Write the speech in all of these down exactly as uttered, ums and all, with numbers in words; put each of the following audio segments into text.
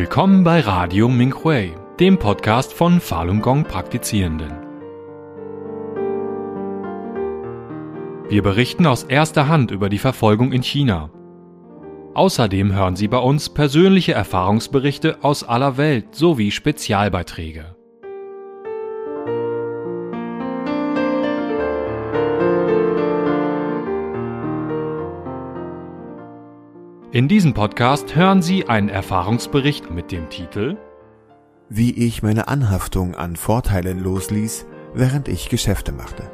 Willkommen bei Radio Minghui, dem Podcast von Falun Gong Praktizierenden. Wir berichten aus erster Hand über die Verfolgung in China. Außerdem hören Sie bei uns persönliche Erfahrungsberichte aus aller Welt sowie Spezialbeiträge. In diesem Podcast hören Sie einen Erfahrungsbericht mit dem Titel Wie ich meine Anhaftung an Vorteilen losließ, während ich Geschäfte machte.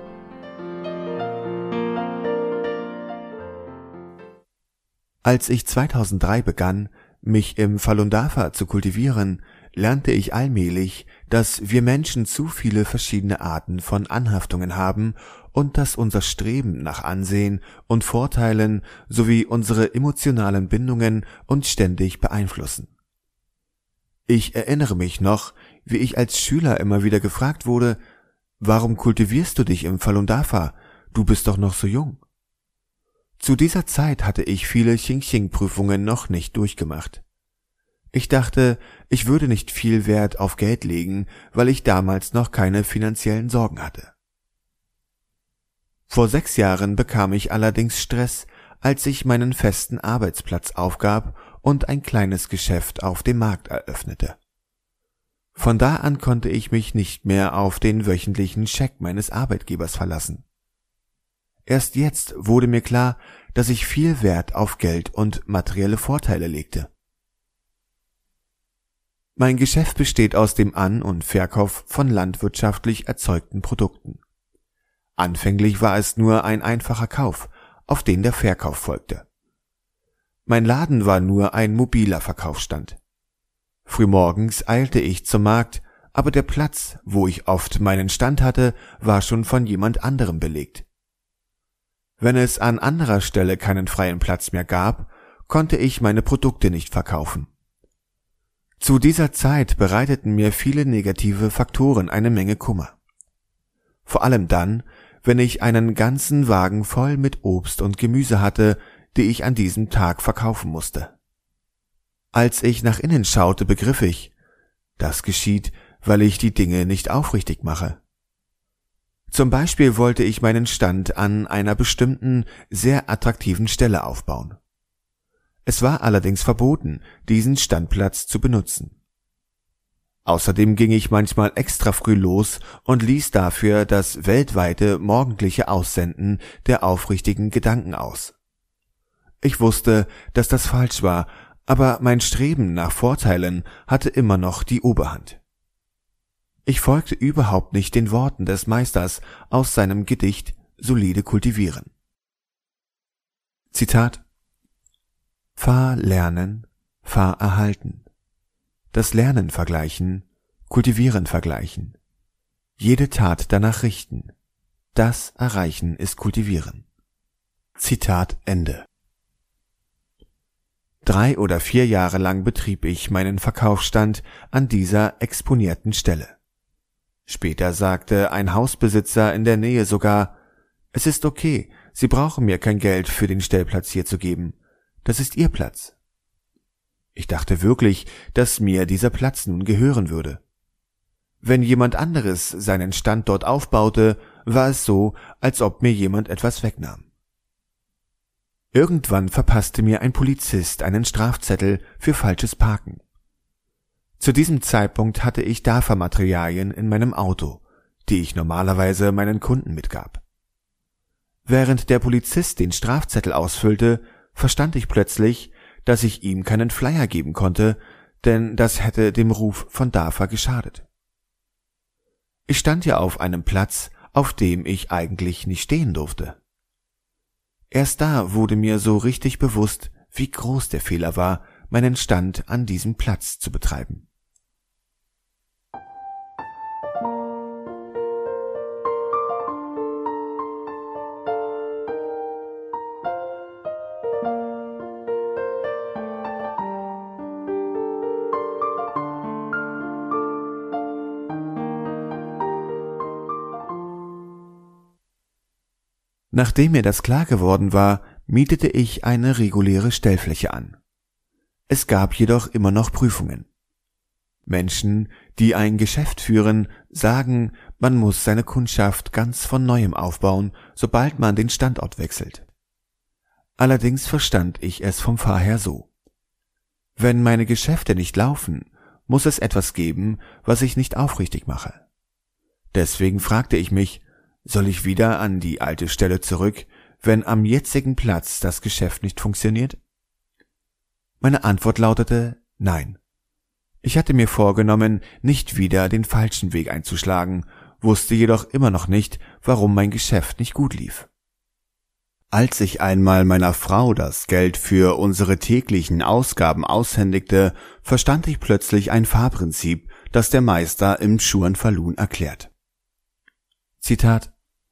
Als ich zweitausenddrei begann, mich im Falun Dafa zu kultivieren, lernte ich allmählich, dass wir Menschen zu viele verschiedene Arten von Anhaftungen haben und dass unser Streben nach Ansehen und Vorteilen sowie unsere emotionalen Bindungen uns ständig beeinflussen. Ich erinnere mich noch, wie ich als Schüler immer wieder gefragt wurde, »Warum kultivierst du dich im Falun Dafa? Du bist doch noch so jung.« Zu dieser Zeit hatte ich viele Xing-Xing-Prüfungen noch nicht durchgemacht. Ich dachte, ich würde nicht viel Wert auf Geld legen, weil ich damals noch keine finanziellen Sorgen hatte. Vor sechs Jahren bekam ich allerdings Stress, als ich meinen festen Arbeitsplatz aufgab und ein kleines Geschäft auf dem Markt eröffnete. Von da an konnte ich mich nicht mehr auf den wöchentlichen Scheck meines Arbeitgebers verlassen. Erst jetzt wurde mir klar, dass ich viel Wert auf Geld und materielle Vorteile legte. Mein Geschäft besteht aus dem An- und Verkauf von landwirtschaftlich erzeugten Produkten. Anfänglich war es nur ein einfacher Kauf, auf den der Verkauf folgte. Mein Laden war nur ein mobiler Verkaufsstand. Frühmorgens eilte ich zum Markt, aber der Platz, wo ich oft meinen Stand hatte, war schon von jemand anderem belegt. Wenn es an anderer Stelle keinen freien Platz mehr gab, konnte ich meine Produkte nicht verkaufen. Zu dieser Zeit bereiteten mir viele negative Faktoren eine Menge Kummer. Vor allem dann, wenn ich einen ganzen Wagen voll mit Obst und Gemüse hatte, die ich an diesem Tag verkaufen musste. Als ich nach innen schaute, begriff ich, das geschieht, weil ich die Dinge nicht aufrichtig mache. Zum Beispiel wollte ich meinen Stand an einer bestimmten, sehr attraktiven Stelle aufbauen. Es war allerdings verboten, diesen Standplatz zu benutzen. Außerdem ging ich manchmal extra früh los und ließ dafür das weltweite morgendliche Aussenden der aufrichtigen Gedanken aus. Ich wusste, dass das falsch war, aber mein Streben nach Vorteilen hatte immer noch die Oberhand. Ich folgte überhaupt nicht den Worten des Meisters aus seinem Gedicht Solide kultivieren. Zitat: Fahr lernen, fahr erhalten. Das Lernen vergleichen, kultivieren vergleichen. Jede Tat danach richten. Das Erreichen ist kultivieren. Zitat Ende. Drei oder vier Jahre lang betrieb ich meinen Verkaufsstand an dieser exponierten Stelle. Später sagte ein Hausbesitzer in der Nähe sogar, es ist okay, Sie brauchen mir kein Geld für den Stellplatz hier zu geben. Das ist Ihr Platz. Ich dachte wirklich, dass mir dieser Platz nun gehören würde. Wenn jemand anderes seinen Stand dort aufbaute, war es so, als ob mir jemand etwas wegnahm. Irgendwann verpasste mir ein Polizist einen Strafzettel für falsches Parken. Zu diesem Zeitpunkt hatte ich Dafa-Materialien in meinem Auto, die ich normalerweise meinen Kunden mitgab. Während der Polizist den Strafzettel ausfüllte, verstand ich plötzlich, dass ich ihm keinen Flyer geben konnte, denn das hätte dem Ruf von Dafa geschadet. Ich stand ja auf einem Platz, auf dem ich eigentlich nicht stehen durfte. Erst da wurde mir so richtig bewusst, wie groß der Fehler war, meinen Stand an diesem Platz zu betreiben. Nachdem mir das klar geworden war, mietete ich eine reguläre Stellfläche an. Es gab jedoch immer noch Prüfungen. Menschen, die ein Geschäft führen, sagen, man muss seine Kundschaft ganz von Neuem aufbauen, sobald man den Standort wechselt. Allerdings verstand ich es vom Fahrher so: Wenn meine Geschäfte nicht laufen, muss es etwas geben, was ich nicht aufrichtig mache. Deswegen fragte ich mich, soll ich wieder an die alte Stelle zurück, wenn am jetzigen Platz das Geschäft nicht funktioniert? Meine Antwort lautete nein. Ich hatte mir vorgenommen, nicht wieder den falschen Weg einzuschlagen, wusste jedoch immer noch nicht, warum mein Geschäft nicht gut lief. Als ich einmal meiner Frau das Geld für unsere täglichen Ausgaben aushändigte, verstand ich plötzlich ein Fahrprinzip, das der Meister im Chuan Falun erklärt. Zitat: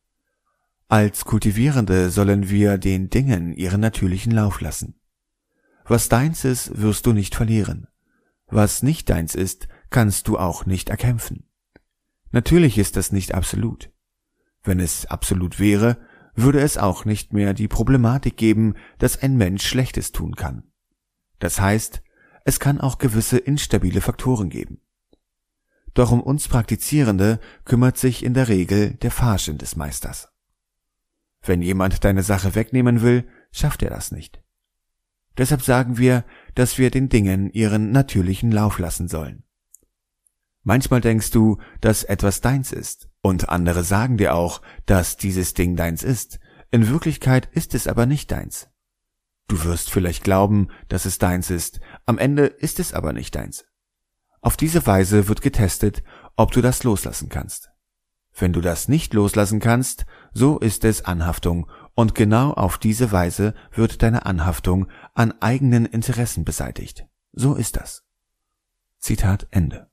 Als Kultivierende sollen wir den Dingen ihren natürlichen Lauf lassen. Was deins ist, wirst du nicht verlieren. Was nicht deins ist, kannst du auch nicht erkämpfen. Natürlich ist das nicht absolut. Wenn es absolut wäre, würde es auch nicht mehr die Problematik geben, dass ein Mensch Schlechtes tun kann. Das heißt, es kann auch gewisse instabile Faktoren geben. Doch um uns Praktizierende kümmert sich in der Regel der Fahrschein des Meisters. Wenn jemand deine Sache wegnehmen will, schafft er das nicht. Deshalb sagen wir, dass wir den Dingen ihren natürlichen Lauf lassen sollen. Manchmal denkst du, dass etwas deins ist, und andere sagen dir auch, dass dieses Ding deins ist. In Wirklichkeit ist es aber nicht deins. Du wirst vielleicht glauben, dass es deins ist, am Ende ist es aber nicht deins. Auf diese Weise wird getestet, ob du das loslassen kannst. Wenn du das nicht loslassen kannst, so ist es Anhaftung, und genau auf diese Weise wird deine Anhaftung an eigenen Interessen beseitigt. So ist das. Zitat Ende.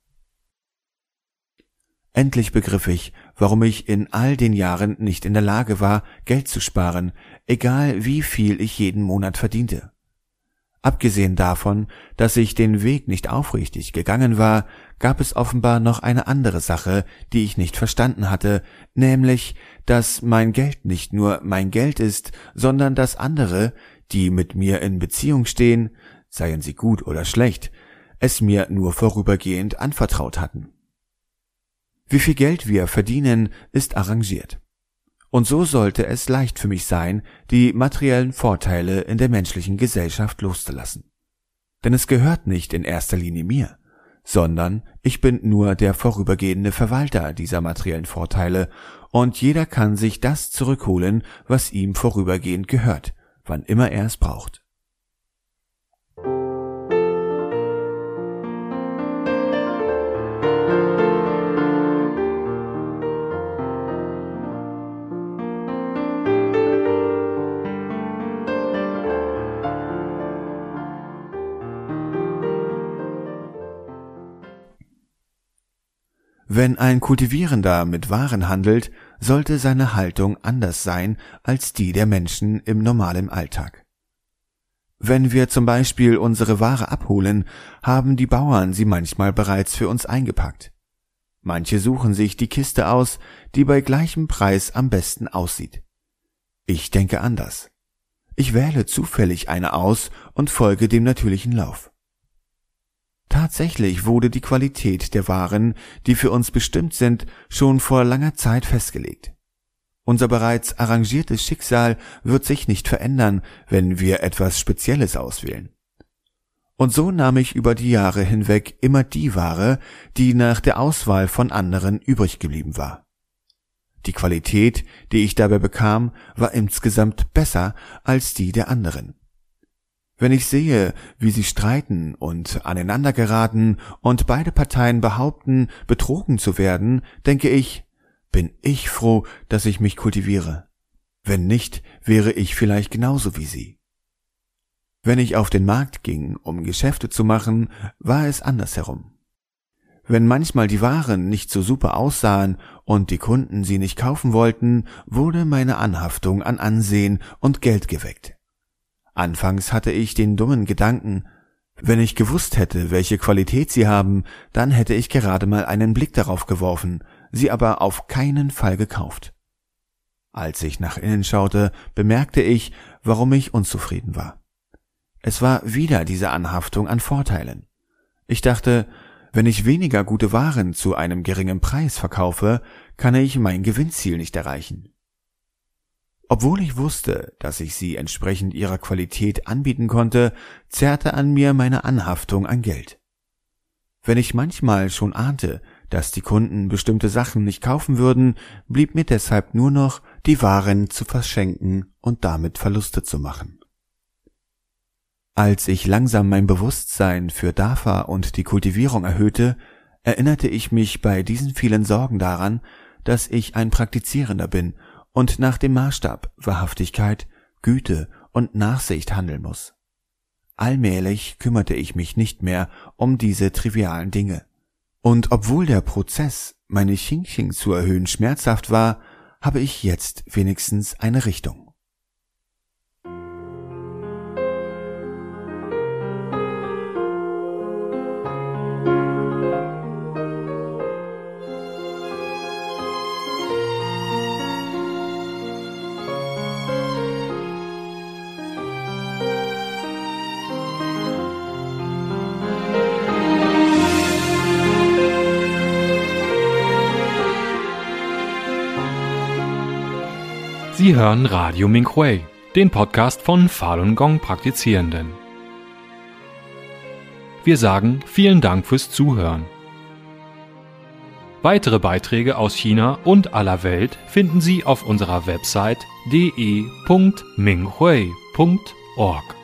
Endlich begriff ich, warum ich in all den Jahren nicht in der Lage war, Geld zu sparen, egal wie viel ich jeden Monat verdiente. Abgesehen davon, dass ich den Weg nicht aufrichtig gegangen war, gab es offenbar noch eine andere Sache, die ich nicht verstanden hatte, nämlich, dass mein Geld nicht nur mein Geld ist, sondern dass andere, die mit mir in Beziehung stehen, seien sie gut oder schlecht, es mir nur vorübergehend anvertraut hatten. Wie viel Geld wir verdienen, ist arrangiert. Und so sollte es leicht für mich sein, die materiellen Vorteile in der menschlichen Gesellschaft loszulassen. Denn es gehört nicht in erster Linie mir, sondern ich bin nur der vorübergehende Verwalter dieser materiellen Vorteile, und jeder kann sich das zurückholen, was ihm vorübergehend gehört, wann immer er es braucht. Wenn ein Kultivierender mit Waren handelt, sollte seine Haltung anders sein als die der Menschen im normalen Alltag. Wenn wir zum Beispiel unsere Ware abholen, haben die Bauern sie manchmal bereits für uns eingepackt. Manche suchen sich die Kiste aus, die bei gleichem Preis am besten aussieht. Ich denke anders. Ich wähle zufällig eine aus und folge dem natürlichen Lauf. Tatsächlich wurde die Qualität der Waren, die für uns bestimmt sind, schon vor langer Zeit festgelegt. Unser bereits arrangiertes Schicksal wird sich nicht verändern, wenn wir etwas Spezielles auswählen. Und so nahm ich über die Jahre hinweg immer die Ware, die nach der Auswahl von anderen übrig geblieben war. Die Qualität, die ich dabei bekam, war insgesamt besser als die der anderen. Wenn ich sehe, wie sie streiten und aneinander geraten und beide Parteien behaupten, betrogen zu werden, denke ich, bin ich froh, dass ich mich kultiviere. Wenn nicht, wäre ich vielleicht genauso wie sie. Wenn ich auf den Markt ging, um Geschäfte zu machen, war es andersherum. Wenn manchmal die Waren nicht so super aussahen und die Kunden sie nicht kaufen wollten, wurde meine Anhaftung an Ansehen und Geld geweckt. Anfangs hatte ich den dummen Gedanken, wenn ich gewusst hätte, welche Qualität sie haben, dann hätte ich gerade mal einen Blick darauf geworfen, sie aber auf keinen Fall gekauft. Als ich nach innen schaute, bemerkte ich, warum ich unzufrieden war. Es war wieder diese Anhaftung an Vorteilen. Ich dachte, Wenn ich weniger gute Waren zu einem geringen Preis verkaufe, kann ich mein Gewinnziel nicht erreichen. Obwohl ich wusste, dass ich sie entsprechend ihrer Qualität anbieten konnte, zerrte an mir meine Anhaftung an Geld. Wenn ich manchmal schon ahnte, dass die Kunden bestimmte Sachen nicht kaufen würden, blieb mir deshalb nur noch, die Waren zu verschenken und damit Verluste zu machen. Als ich langsam mein Bewusstsein für D A F A und die Kultivierung erhöhte, erinnerte ich mich bei diesen vielen Sorgen daran, dass ich ein Praktizierender bin und nach dem Maßstab Wahrhaftigkeit, Güte und Nachsicht handeln muss. Allmählich kümmerte ich mich nicht mehr um diese trivialen Dinge. Und obwohl der Prozess, meine Xing-Xing zu erhöhen, schmerzhaft war, habe ich jetzt wenigstens eine Richtung. Sie hören Radio Minghui, den Podcast von Falun Gong Praktizierenden. Wir sagen vielen Dank fürs Zuhören. Weitere Beiträge aus China und aller Welt finden Sie auf unserer Website d e punkt minghui punkt org.